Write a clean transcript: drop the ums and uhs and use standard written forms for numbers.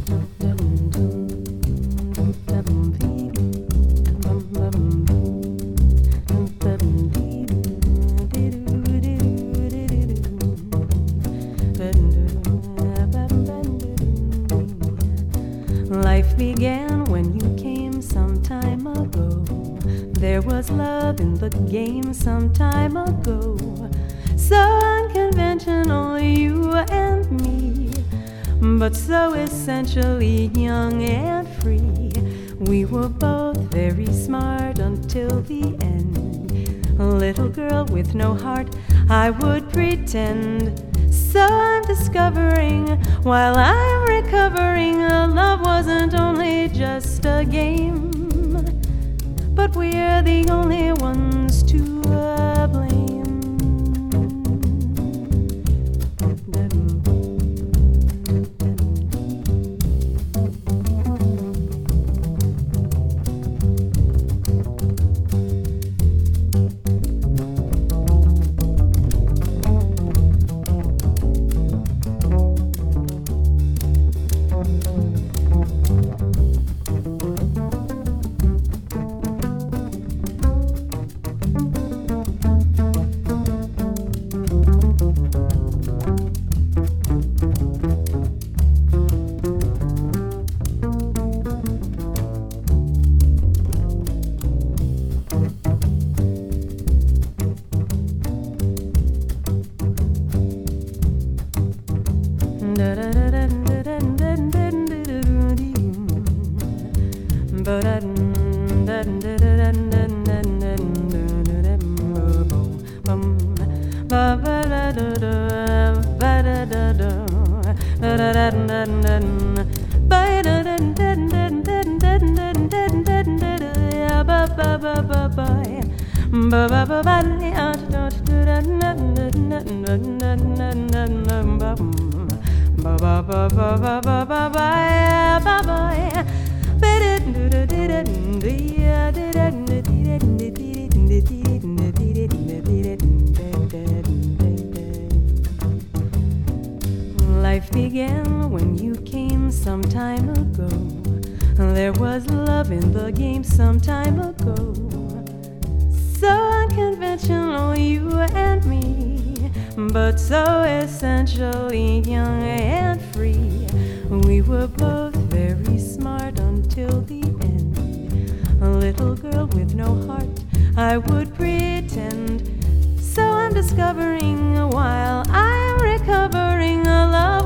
Life began when you came some time ago. There was love in the game some time ago. So unconventional, you and me, but so essentially young and free. We were both very smart until the end. A little girl with no heart, I would pretend. So I'm discovering, while I'm recovering, love wasn't only just a game, but we're the only ones to blame. Life began when you came some time ago. There was love in the game some time ago. So unconventional, you and me, but so essentially young and free. We were both very smart until the end. A little girl with no heart, I would pretend. So I'm discovering, while I'm recovering, a love